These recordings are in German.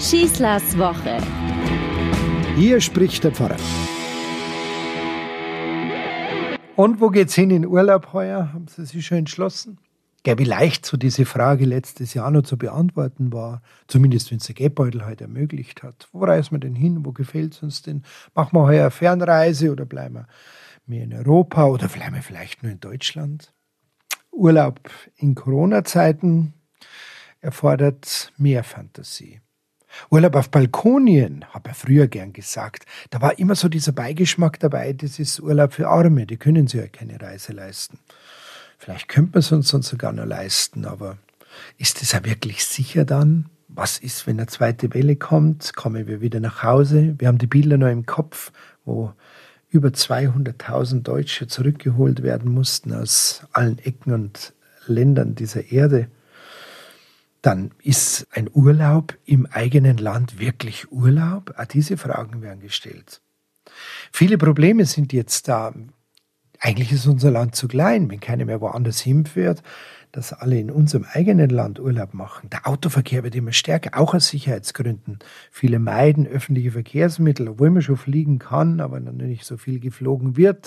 Schießlers Woche. Hier spricht der Pfarrer. Und wo geht's hin in Urlaub heuer? Haben Sie sich schon entschlossen? Wie leicht so diese Frage letztes Jahr noch zu beantworten war. Zumindest wenn es der Geldbeutel heute ermöglicht hat. Wo reisen wir denn hin? Wo gefällt es uns denn? Machen wir heuer eine Fernreise oder bleiben wir mehr in Europa oder bleiben wir vielleicht nur in Deutschland? Urlaub in Corona-Zeiten erfordert mehr Fantasie. Urlaub auf Balkonien, habe ich früher gern gesagt. Da war immer so dieser Beigeschmack dabei, das ist Urlaub für Arme, die können sich ja keine Reise leisten. Vielleicht könnte man es uns sogar noch leisten, aber ist es ja wirklich sicher dann? Was ist, wenn eine zweite Welle kommt? Kommen wir wieder nach Hause? Wir haben die Bilder noch im Kopf, wo über 200.000 Deutsche zurückgeholt werden mussten aus allen Ecken und Ländern dieser Erde. Dann ist ein Urlaub im eigenen Land wirklich Urlaub? Auch diese Fragen werden gestellt. Viele Probleme sind jetzt da. Eigentlich ist unser Land zu klein, wenn keiner mehr woanders hinfährt, dass alle in unserem eigenen Land Urlaub machen. Der Autoverkehr wird immer stärker, auch aus Sicherheitsgründen. Viele meiden öffentliche Verkehrsmittel, obwohl man schon fliegen kann, aber noch nicht so viel geflogen wird.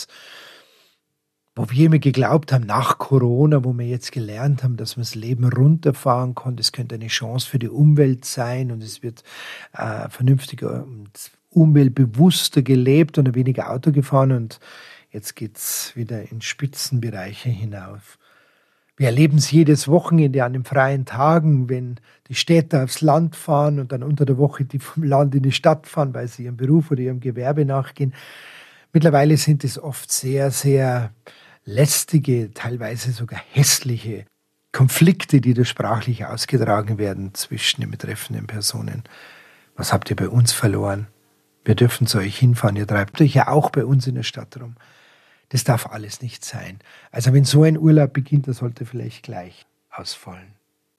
Wo wir immer geglaubt haben, nach Corona, wo wir jetzt gelernt haben, dass man das Leben runterfahren kann, das könnte eine Chance für die Umwelt sein und es wird vernünftiger und umweltbewusster gelebt und weniger Auto gefahren und jetzt geht's wieder in Spitzenbereiche hinauf. Wir erleben es jedes Wochenende an den freien Tagen, wenn die Städter aufs Land fahren und dann unter der Woche die vom Land in die Stadt fahren, weil sie ihrem Beruf oder ihrem Gewerbe nachgehen. Mittlerweile sind es oft sehr, sehr lästige, teilweise sogar hässliche Konflikte, die da sprachlich ausgetragen werden zwischen den betreffenden Personen. Was habt ihr bei uns verloren? Wir dürfen zu euch hinfahren, ihr treibt euch ja auch bei uns in der Stadt rum. Das darf alles nicht sein. Also wenn so ein Urlaub beginnt, das sollte vielleicht gleich ausfallen.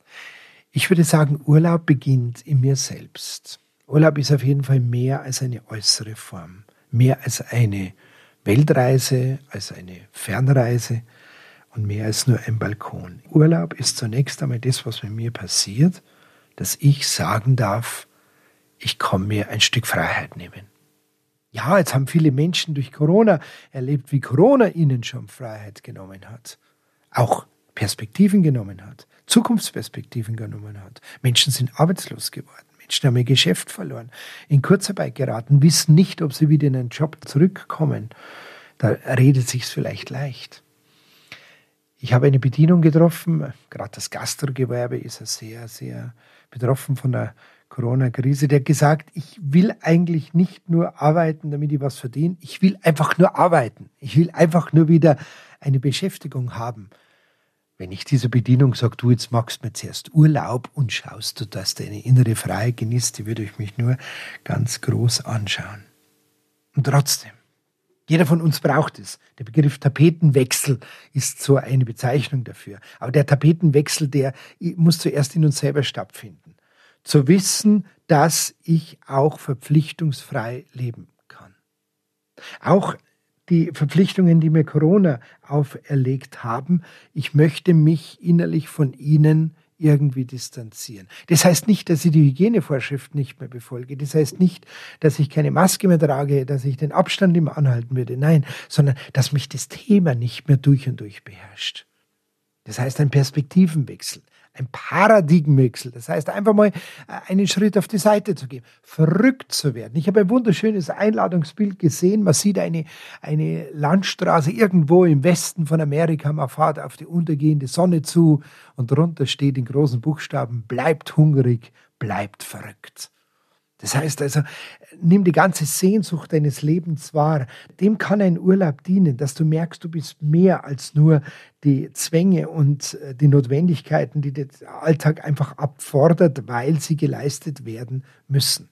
Ich würde sagen, Urlaub beginnt in mir selbst. Urlaub ist auf jeden Fall mehr als eine äußere Form. Mehr als eine Weltreise, als eine Fernreise und mehr als nur ein Balkon. Urlaub ist zunächst einmal das, was mit mir passiert, dass ich sagen darf, ich kann mir ein Stück Freiheit nehmen. Ja, jetzt haben viele Menschen durch Corona erlebt, wie Corona ihnen schon Freiheit genommen hat. Auch Perspektiven genommen hat, Zukunftsperspektiven genommen hat. Menschen sind arbeitslos geworden. Menschen haben ihr Geschäft verloren, in Kurzarbeit geraten, wissen nicht, ob sie wieder in einen Job zurückkommen. Da redet sich's vielleicht leicht. Ich habe eine Bedienung getroffen, gerade das Gastrogewerbe ist ja sehr, sehr betroffen von der Corona-Krise. Der hat gesagt, ich will eigentlich nicht nur arbeiten, damit ich was verdiene. Ich will einfach nur arbeiten. Ich will einfach nur wieder eine Beschäftigung haben. Wenn ich dieser Bedienung sage, du, jetzt machst du mir zuerst Urlaub und schaust du, dass du eine innere Freiheit genießt, die würde ich mich nur ganz groß anschauen. Und trotzdem, jeder von uns braucht es. Der Begriff Tapetenwechsel ist so eine Bezeichnung dafür. Aber der Tapetenwechsel, der muss zuerst in uns selber stattfinden. Zu wissen, dass ich auch verpflichtungsfrei leben kann. Auch die Verpflichtungen, die mir Corona auferlegt haben, ich möchte mich innerlich von ihnen irgendwie distanzieren. Das heißt nicht, dass ich die Hygienevorschriften nicht mehr befolge. Das heißt nicht, dass ich keine Maske mehr trage, dass ich den Abstand immer anhalten würde. Nein, sondern dass mich das Thema nicht mehr durch und durch beherrscht. Das heißt ein Perspektivenwechsel. Ein Paradigmenwechsel, das heißt einfach mal einen Schritt auf die Seite zu gehen, verrückt zu werden. Ich habe ein wunderschönes Einladungsbild gesehen, man sieht eine Landstraße irgendwo im Westen von Amerika, man fährt auf die untergehende Sonne zu und drunter steht in großen Buchstaben, bleibt hungrig, bleibt verrückt. Das heißt also, nimm die ganze Sehnsucht deines Lebens wahr. Dem kann ein Urlaub dienen, dass du merkst, du bist mehr als nur die Zwänge und die Notwendigkeiten, die der Alltag einfach abfordert, weil sie geleistet werden müssen.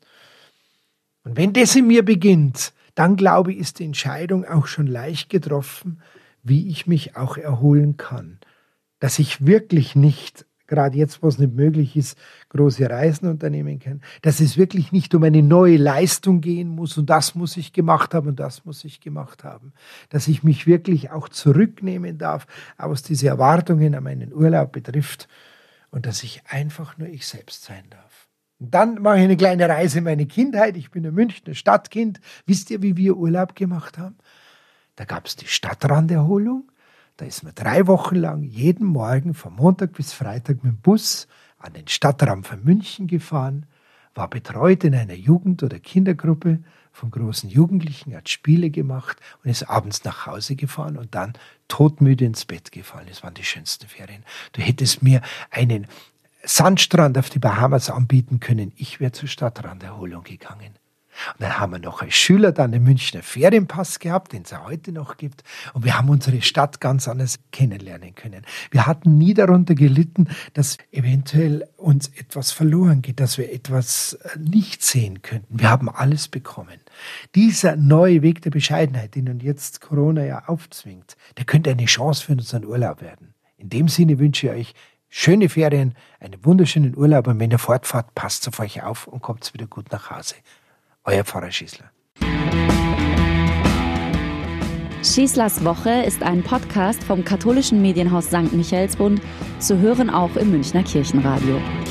Und wenn das in mir beginnt, dann glaube ich, ist die Entscheidung auch schon leicht getroffen, wie ich mich auch erholen kann. Dass ich wirklich nicht gerade jetzt, wo es nicht möglich ist, große Reisen unternehmen kann, dass es wirklich nicht um eine neue Leistung gehen muss und das muss ich gemacht haben und das muss ich gemacht haben. Dass ich mich wirklich auch zurücknehmen darf, was diese Erwartungen an meinen Urlaub betrifft und dass ich einfach nur ich selbst sein darf. Und dann mache ich eine kleine Reise in meine Kindheit. Ich bin ein Münchner Stadtkind. Wisst ihr, wie wir Urlaub gemacht haben? Da gab es die Stadtranderholung. Da ist man 3 Wochen lang jeden Morgen von Montag bis Freitag mit dem Bus an den Stadtrand von München gefahren, war betreut in einer Jugend- oder Kindergruppe von großen Jugendlichen, hat Spiele gemacht und ist abends nach Hause gefahren und dann todmüde ins Bett gefallen. Das waren die schönsten Ferien. Du hättest mir einen Sandstrand auf die Bahamas anbieten können. Ich wäre zur Stadtranderholung gegangen. Und dann haben wir noch als Schüler dann den Münchner Ferienpass gehabt, den es ja heute noch gibt. Und wir haben unsere Stadt ganz anders kennenlernen können. Wir hatten nie darunter gelitten, dass eventuell uns etwas verloren geht, dass wir etwas nicht sehen könnten. Wir haben alles bekommen. Dieser neue Weg der Bescheidenheit, den uns jetzt Corona ja aufzwingt, der könnte eine Chance für unseren Urlaub werden. In dem Sinne wünsche ich euch schöne Ferien, einen wunderschönen Urlaub. Und wenn ihr fortfahrt, passt auf euch auf und kommt wieder gut nach Hause. Euer Pfarrer Schießler. Schießlers Woche ist ein Podcast vom katholischen Medienhaus St. Michaelsbund, zu hören auch im Münchner Kirchenradio.